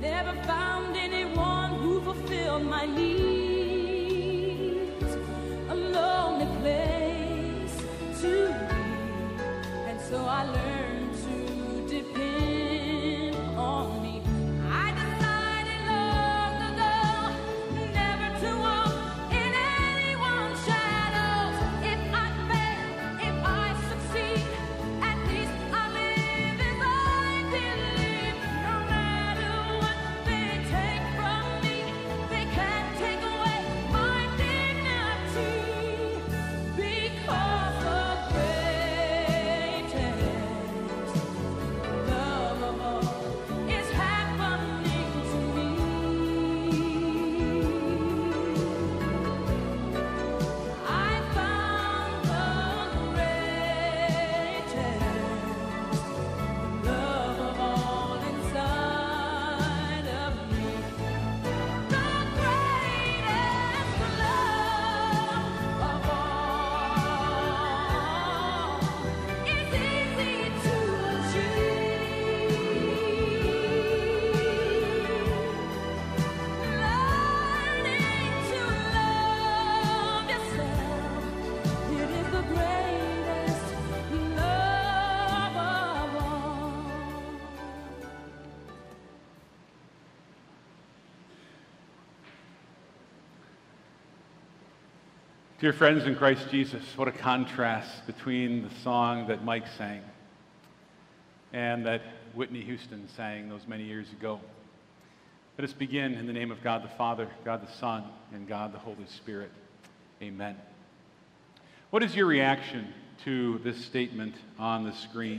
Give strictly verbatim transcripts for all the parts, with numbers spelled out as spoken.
never found anyone who fulfilled my needs. A lonely place to be, and so I learned to depend on me. I decided long ago never to walk in anyone's shadows. If I fail, if I succeed, at least I live as I believe. No matter what they take from me, they can't take away my dignity, because the greatest love of all is happening to me. I found the greatest love of all inside of me. The greatest love of all is easy to achieve. Learning to love yourself, it is the greatest love of all. Dear friends in Christ Jesus, what a contrast between the song that Mike sang and that Whitney Houston sang those many years ago. Let us begin in the name of God the Father, God the Son, and God the Holy Spirit. Amen. What is your reaction to this statement on the screen?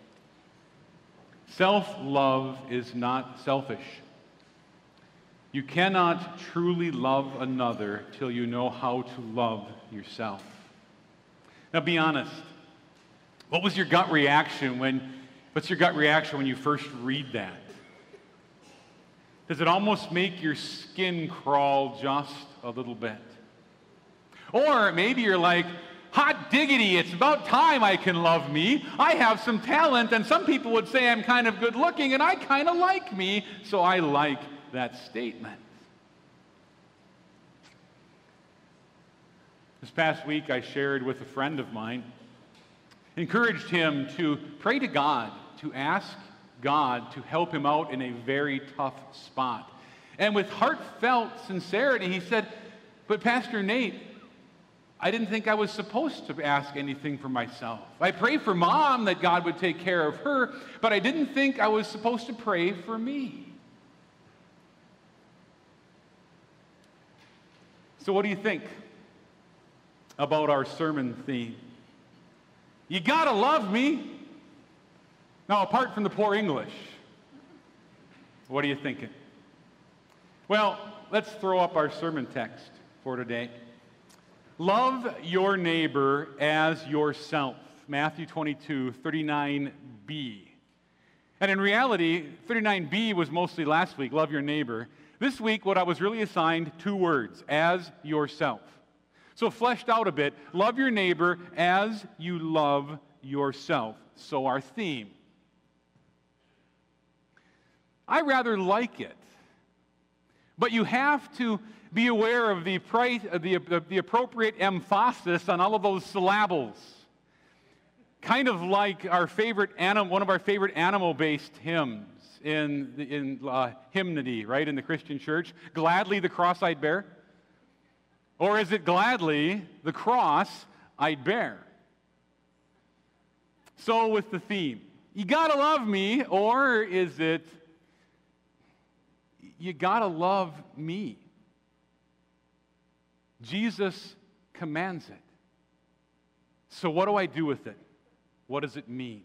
Self-love is not selfish. You cannot truly love another till you know how to love yourself. Now be honest. What was your gut reaction when, what's your gut reaction when you first read that? Does it almost make your skin crawl just a little bit? Or maybe you're like, hot diggity, it's about time I can love me. I have some talent, and some people would say I'm kind of good looking, and I kind of like me, so I like that statement. This past week, I shared with a friend of mine, encouraged him to pray to God, to ask God to help him out in a very tough spot. And with heartfelt sincerity, he said, but Pastor Nate, I didn't think I was supposed to ask anything for myself. I pray for Mom that God would take care of her, but I didn't think I was supposed to pray for me. So what do you think about our sermon theme? You gotta love me. Now, apart from the poor English, what are you thinking? Well, let's throw up our sermon text for today. Love your neighbor as yourself. Matthew twenty-two, thirty-nine b. And in reality, thirty-nine b was mostly last week, love your neighbor. This week, what I was really assigned, two words, as yourself. So fleshed out a bit, love your neighbor as you love yourself. So our theme. I rather like it, but you have to be aware of the, the, the appropriate emphasis on all of those syllables. Kind of like our favorite anim, one of our favorite animal-based hymns in, the, in uh, hymnody, right, in the Christian church. Gladly the cross I'd bear. Or is it gladly the cross I'd bear? So with the theme, you gotta love me, or is it you gotta love me? Jesus commands it. So what do I do with it? What does it mean?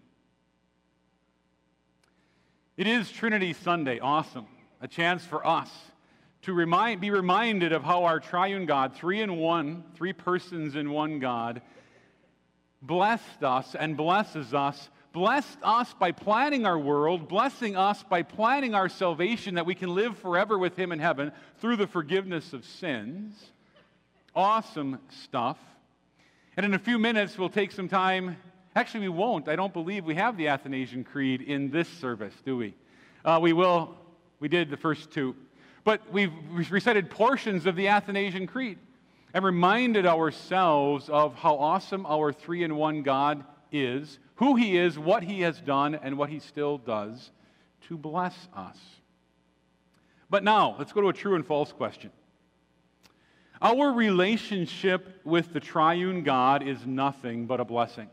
It is Trinity Sunday, awesome. A chance for us to remind, be reminded of how our triune God, three in one, three persons in one God, blessed us and blesses us, blessed us by planning our world, blessing us by planning our salvation that we can live forever with Him in heaven through the forgiveness of sins. Awesome stuff. And in a few minutes, we'll take some time. Actually, we won't. I don't believe we have the Athanasian Creed in this service, do we? Uh, we will We did the first two. But we've recited portions of the Athanasian Creed and reminded ourselves of how awesome our three-in-one God is, who He is, what He has done, and what He still does to bless us. But now, let's go to a true and false question. Our relationship with the triune God is nothing but a blessing.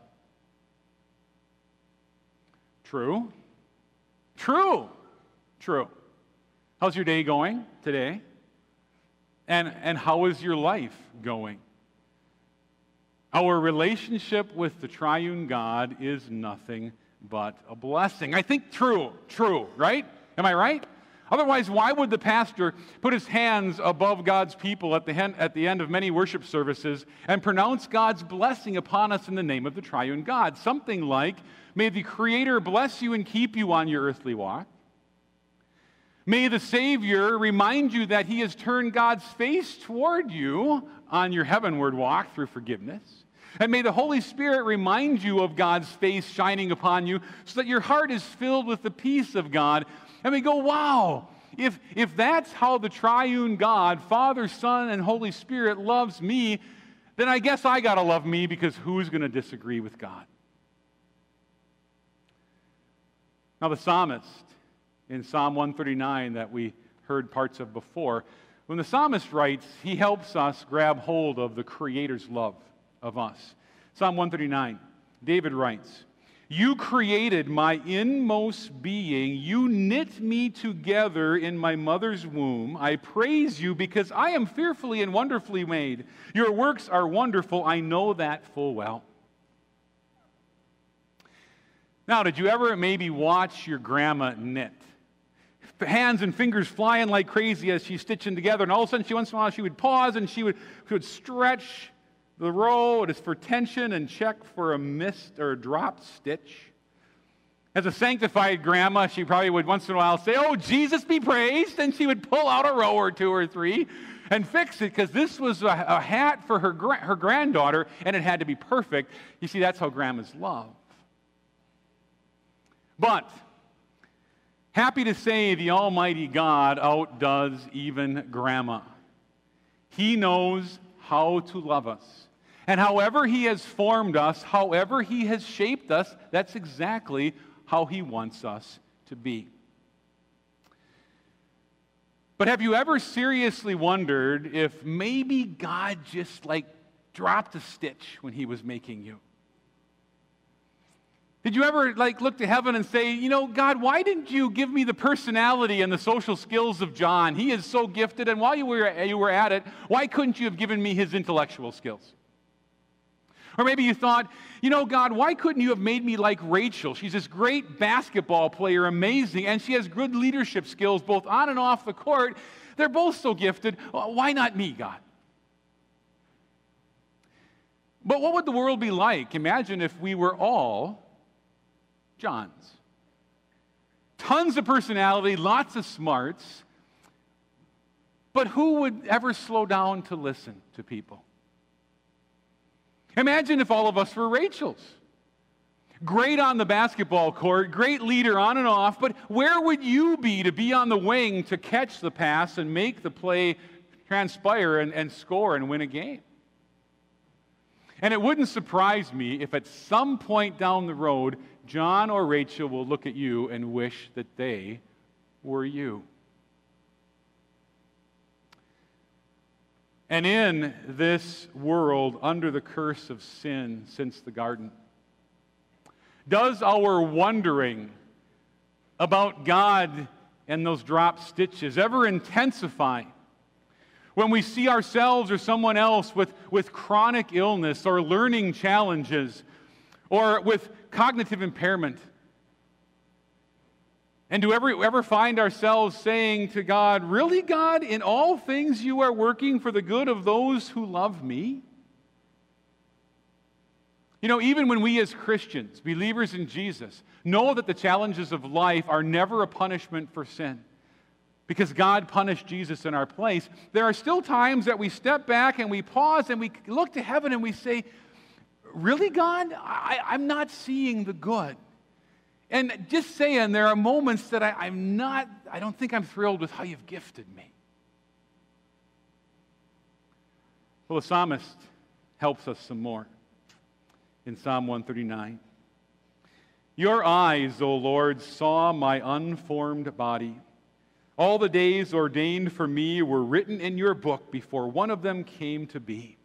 True? True. True. How's your day going today? And, and how is your life going? Our relationship with the triune God is nothing but a blessing. I think true, true, right? Am I right? Otherwise, why would the pastor put his hands above God's people at the, hen- at the end of many worship services and pronounce God's blessing upon us in the name of the triune God? Something like, may the Creator bless you and keep you on your earthly walk. May the Savior remind you that He has turned God's face toward you on your heavenward walk through forgiveness. And may the Holy Spirit remind you of God's face shining upon you so that your heart is filled with the peace of God. And we go, wow, if, if that's how the triune God, Father, Son, and Holy Spirit loves me, then I guess I got to love me, because who's going to disagree with God? Now the psalmist in Psalm one thirty-nine that we heard parts of before, when the psalmist writes, he helps us grab hold of the Creator's love of us. Psalm one thirty-nine, David writes, you created my inmost being. You knit me together in my mother's womb. I praise you because I am fearfully and wonderfully made. Your works are wonderful. I know that full well. Now, did you ever maybe watch your grandma knit? Hands and fingers flying like crazy as she's stitching together, and all of a sudden, she once in a while, she would pause and she would, she would stretch the row. It is for tension and check for a missed or a dropped stitch. As a sanctified grandma, she probably would once in a while say, oh, Jesus be praised, and she would pull out a row or two or three and fix it, because this was a, a hat for her, gra- her granddaughter, and it had to be perfect. You see, that's how grandmas love. But happy to say the Almighty God outdoes even grandma. He knows how to love us. And however He has formed us, however He has shaped us, that's exactly how He wants us to be. But have you ever seriously wondered if maybe God just like dropped a stitch when He was making you? Did you ever like look to heaven and say, you know, God, why didn't you give me the personality and the social skills of John? He is so gifted, and while you were, you were at it, why couldn't you have given me his intellectual skills? Or maybe you thought, you know, God, why couldn't you have made me like Rachel? She's this great basketball player, amazing, and she has good leadership skills both on and off the court. They're both so gifted. Why not me, God? But what would the world be like? Imagine if we were all Johns. Tons of personality, lots of smarts, but who would ever slow down to listen to people? Imagine if all of us were Rachels. Great on the basketball court, great leader on and off, but where would you be to be on the wing to catch the pass and make the play transpire and, and score and win a game? And it wouldn't surprise me if at some point down the road, John or Rachel will look at you and wish that they were you. And in this world under the curse of sin since the garden, does our wondering about God and those dropped stitches ever intensify when we see ourselves or someone else with, with chronic illness or learning challenges or with cognitive impairment? And do we ever, ever find ourselves saying to God, really, God, in all things you are working for the good of those who love me? You know, even when we as Christians, believers in Jesus, know that the challenges of life are never a punishment for sin, because God punished Jesus in our place, there are still times that we step back and we pause and we look to heaven and we say, really, God? I, I'm not seeing the good. And just saying, there are moments that I, I'm not, I don't think I'm thrilled with how you've gifted me. Well, the psalmist helps us some more in Psalm one thirty-nine. Your eyes, O Lord, saw my unformed body. All the days ordained for me were written in your book before one of them came to be.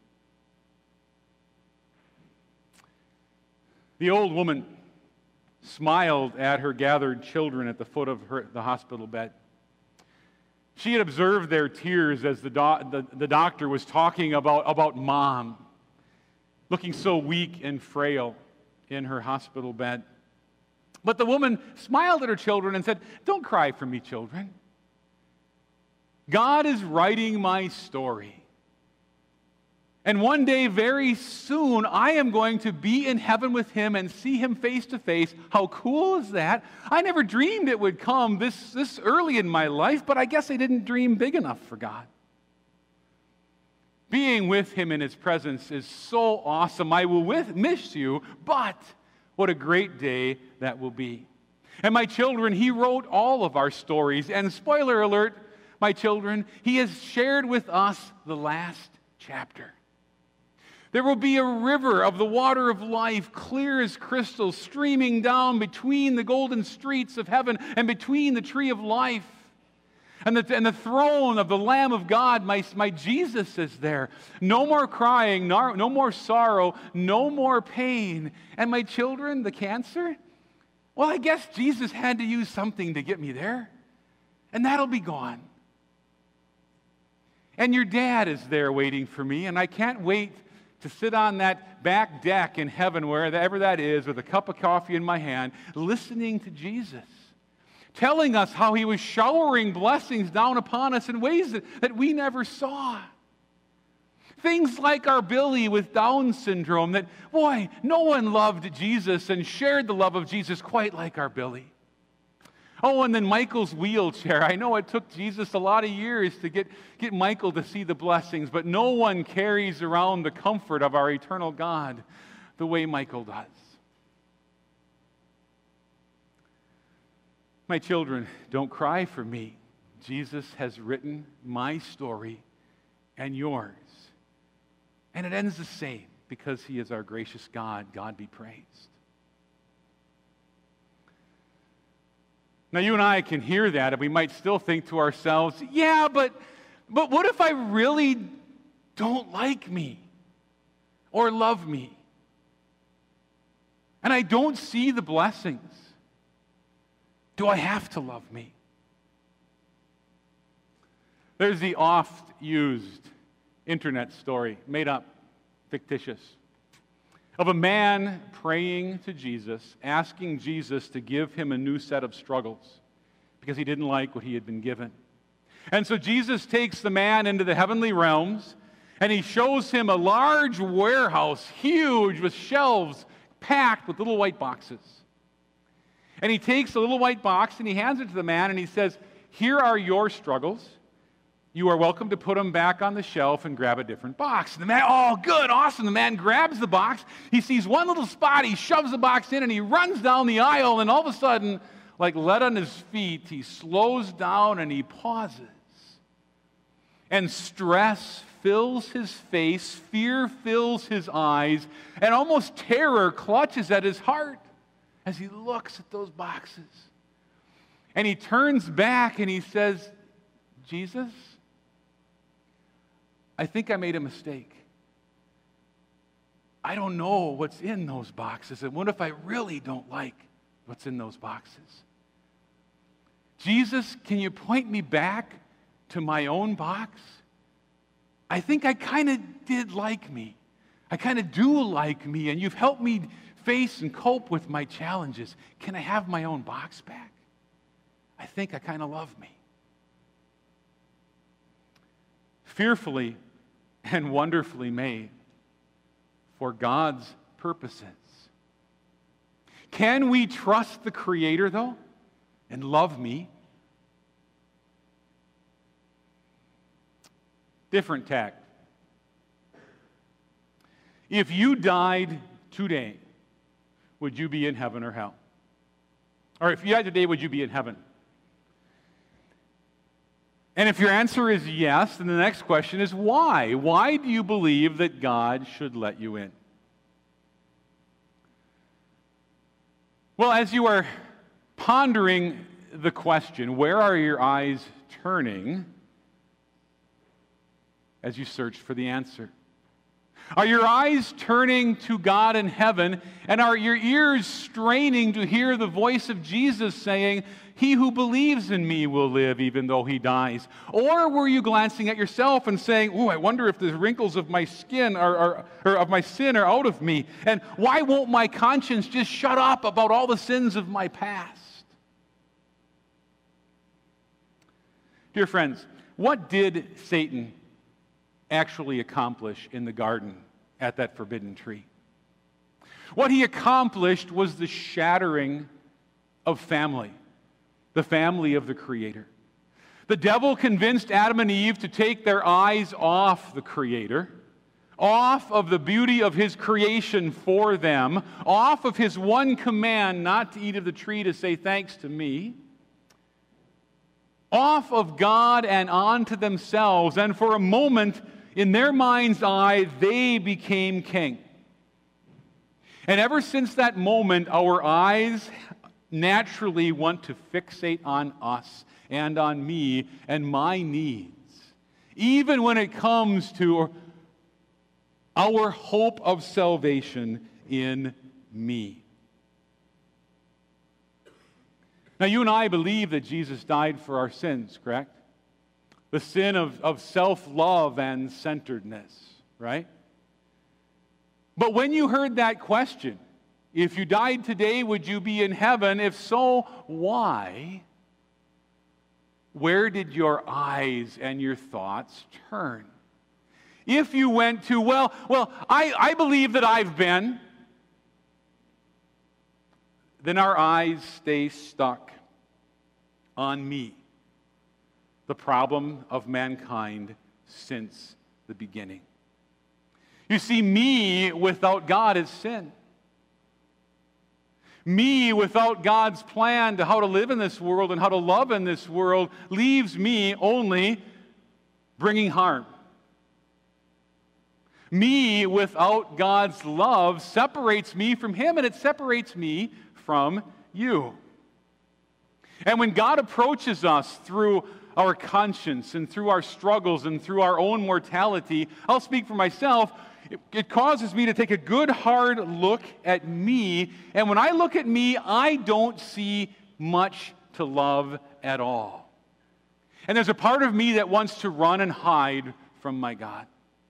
The old woman smiled at her gathered children at the foot of her, the hospital bed. She had observed their tears as the, do, the, the doctor was talking about, about Mom, looking so weak and frail in her hospital bed. But the woman smiled at her children and said, "Don't cry for me, children. God is writing my story. And one day, very soon, I am going to be in heaven with him and see him face to face. How cool is that? I never dreamed it would come this, this early in my life, but I guess I didn't dream big enough for God. Being with him in his presence is so awesome. I will with, miss you, but what a great day that will be." And my children, he wrote all of our stories. And spoiler alert, my children, he has shared with us the last chapter. There will be a river of the water of life, clear as crystal, streaming down between the golden streets of heaven and between the tree of life. And the, and the throne of the Lamb of God, my, my Jesus is there. No more crying, no, no more sorrow, no more pain. And my children, the cancer? Well, I guess Jesus had to use something to get me there. And that'll be gone. And your dad is there waiting for me, and I can't wait to sit on that back deck in heaven, wherever that is, with a cup of coffee in my hand, listening to Jesus, telling us how he was showering blessings down upon us in ways that, that we never saw. Things like our Billy with Down syndrome, that, boy, no one loved Jesus and shared the love of Jesus quite like our Billy. Oh, and then Michael's wheelchair. I know it took Jesus a lot of years to get, get Michael to see the blessings, but no one carries around the comfort of our eternal God the way Michael does. My children, don't cry for me. Jesus has written my story and yours. And it ends the same because he is our gracious God. God be praised. Now, you and I can hear that, and we might still think to ourselves, yeah, but, but what if I really don't like me or love me? And I don't see the blessings. Do I have to love me? There's the oft-used internet story, made up, fictitious, of a man praying to Jesus, asking Jesus to give him a new set of struggles because he didn't like what he had been given. And so Jesus takes the man into the heavenly realms, and he shows him a large warehouse, huge, with shelves packed with little white boxes. And he takes the little white box and he hands it to the man, and he says, "Here are your struggles. You are welcome to put them back on the shelf and grab a different box." And the man, oh, good, awesome. The man grabs the box. He sees one little spot. He shoves the box in, and he runs down the aisle. And all of a sudden, like lead on his feet, he slows down and he pauses. And stress fills his face, fear fills his eyes, and almost terror clutches at his heart as he looks at those boxes. And he turns back and he says, "Jesus, I think I made a mistake. I don't know what's in those boxes. And what if I really don't like what's in those boxes? Jesus, can you point me back to my own box? I think I kind of did like me. I kind of do like me, and you've helped me face and cope with my challenges. Can I have my own box back? I think I kind of love me." Fearfully and wonderfully made for God's purposes. Can we trust the Creator, though, and love me? Different tack. If you died today, would you be in heaven or hell? Or if you died today, would you be in heaven? And if your answer is yes, then the next question is why? Why do you believe that God should let you in? Well, as you are pondering the question, where are your eyes turning as you search for the answer? Are your eyes turning to God in heaven, and are your ears straining to hear the voice of Jesus saying, "He who believes in me will live even though he dies"? Or were you glancing at yourself and saying, "Ooh, I wonder if the wrinkles of my skin are, are or of my sin are out of me, and why won't my conscience just shut up about all the sins of my past?" Dear friends, what did Satan actually accomplish in the garden at that forbidden tree? What he accomplished was the shattering of family, the family of the Creator. The devil convinced Adam and Eve to take their eyes off the Creator, off of the beauty of his creation for them, off of his one command not to eat of the tree to say thanks to me, off of God and onto themselves, and for a moment, in their mind's eye, they became king. And ever since that moment, our eyes naturally want to fixate on us and on me and my needs, even when it comes to our hope of salvation in me. Now, you and I believe that Jesus died for our sins, correct? The sin of, of self-love and centeredness, right? But when you heard that question, if you died today, would you be in heaven? If so, why? Where did your eyes and your thoughts turn? If you went to, well, well, I, I believe that I've been, then our eyes stay stuck on me, the problem of mankind since the beginning. You see, me without God is sin. Me without God's plan to how to live in this world and how to love in this world leaves me only bringing harm. Me without God's love separates me from Him, and it separates me from you. And when God approaches us through our conscience and through our struggles and through our own mortality, I'll speak for myself, it, it causes me to take a good hard look at me. And when I look at me, I don't see much to love at all. And there's a part of me that wants to run and hide from my God.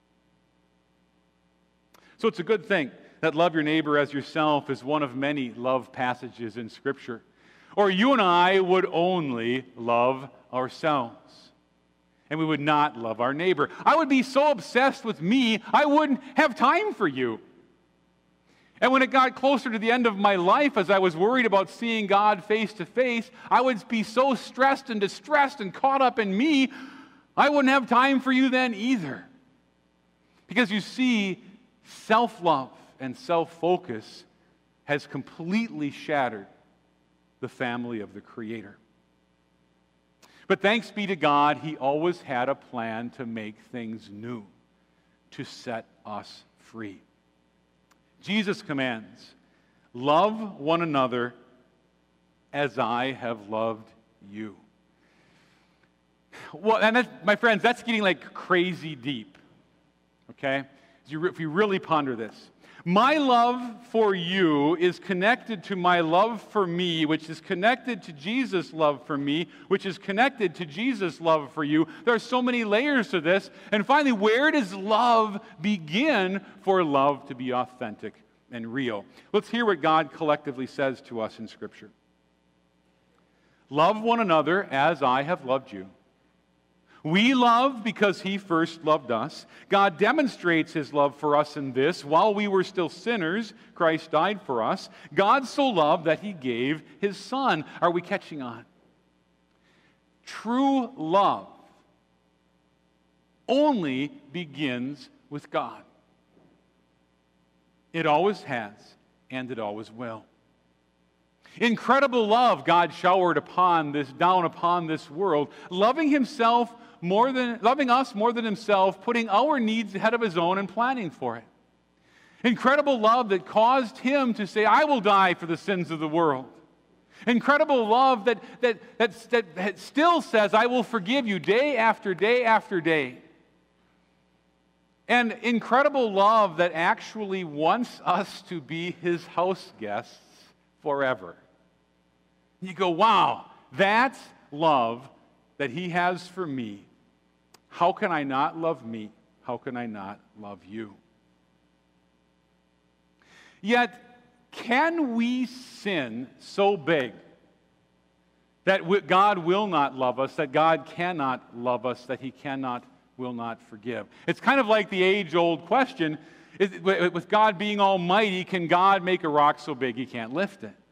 So it's a good thing that love your neighbor as yourself is one of many love passages in Scripture. Or you and I would only love ourselves, and we would not love our neighbor. I would be so obsessed with me, I wouldn't have time for you. And when it got closer to the end of my life, as I was worried about seeing God face to face, I would be so stressed and distressed and caught up in me, I wouldn't have time for you then either. Because you see, self-love and self-focus has completely shattered the family of the Creator. But thanks be to God, He always had a plan to make things new, to set us free. Jesus commands, "Love one another as I have loved you." Well, and that's, my friends, that's getting like crazy deep, okay? If you really ponder this. My love for you is connected to my love for me, which is connected to Jesus' love for me, which is connected to Jesus' love for you. There are so many layers to this. And finally, where does love begin for love to be authentic and real? Let's hear what God collectively says to us in Scripture. Love one another as I have loved you. We love because He first loved us. God demonstrates His love for us in this: while we were still sinners, Christ died for us. God so loved that He gave His Son. Are we catching on? True love only begins with God. It always has, and it always will. Incredible love God showered upon this, down upon this world, loving himself more than, loving us more than himself, putting our needs ahead of his own and planning for it. Incredible love that caused him to say, I will die for the sins of the world. Incredible love that, that, that, that, that still says, I will forgive you day after day after day. And incredible love that actually wants us to be his house guests forever. You go, wow, that's love that he has for me. How can I not love me? How can I not love you? Yet, can we sin so big that God will not love us, that God cannot love us, that he cannot, will not forgive? It's kind of like the age-old question, is, with God being almighty, can God make a rock so big he can't lift it?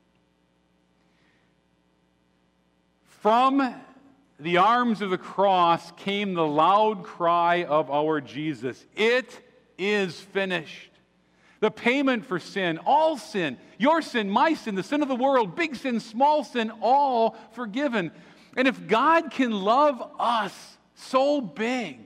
From the arms of the cross came the loud cry of our Jesus, it is finished. The payment for sin, all sin, your sin, my sin, the sin of the world, big sin, small sin, all forgiven. And if God can love us so big,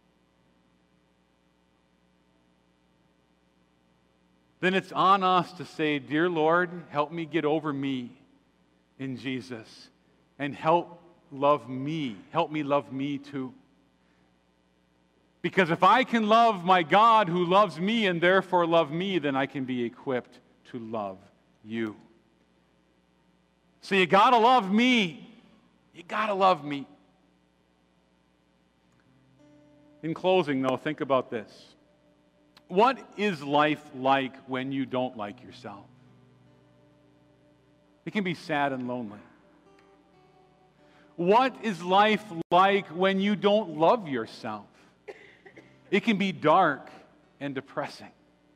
then it's on us to say, dear Lord, help me get over me in Jesus, and help love me. Help me love me too. Because if I can love my God who loves me and therefore love me, then I can be equipped to love you. So you gotta love me. You gotta love me. In closing, though, think about this. What is life like when you don't like yourself? It can be sad and lonely. What is life like when you don't love yourself? It can be dark and depressing.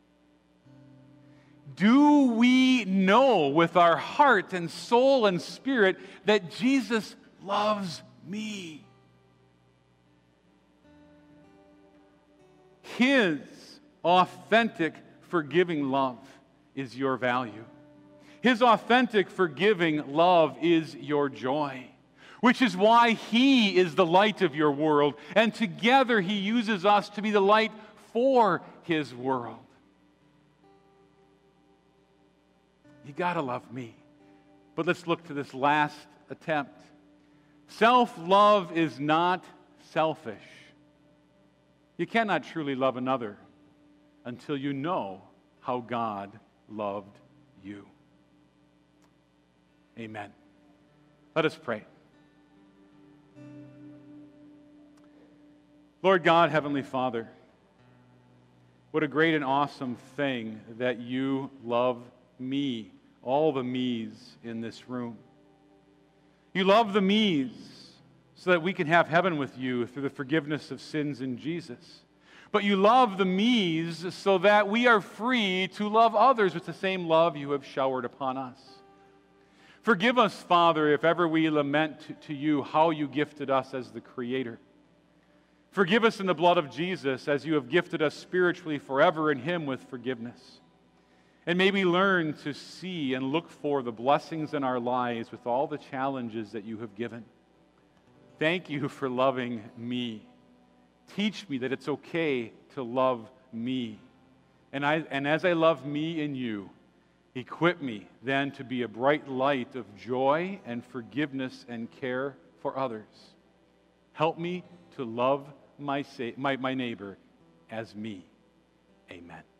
Do we know with our heart and soul and spirit that Jesus loves me? His authentic, forgiving love is your value. His authentic, forgiving love is your joy. Which is why he is the light of your world, and together he uses us to be the light for his world. You gotta love me. But let's look to this last attempt. Self-love is not selfish. You cannot truly love another until you know how God loved you. Amen. Let us pray. Lord God, Heavenly Father, what a great and awesome thing that you love me, all the me's in this room. You love the me's so that we can have heaven with you through the forgiveness of sins in Jesus. But you love the me's so that we are free to love others with the same love you have showered upon us. Forgive us, Father, if ever we lament to, to you how you gifted us as the Creator. Forgive us in the blood of Jesus as you have gifted us spiritually forever in him with forgiveness. And may we learn to see and look for the blessings in our lives with all the challenges that you have given. Thank you for loving me. Teach me that it's okay to love me. And, I, and as I love me in you, equip me then to be a bright light of joy and forgiveness and care for others. Help me to love my, my, my neighbor as me. Amen.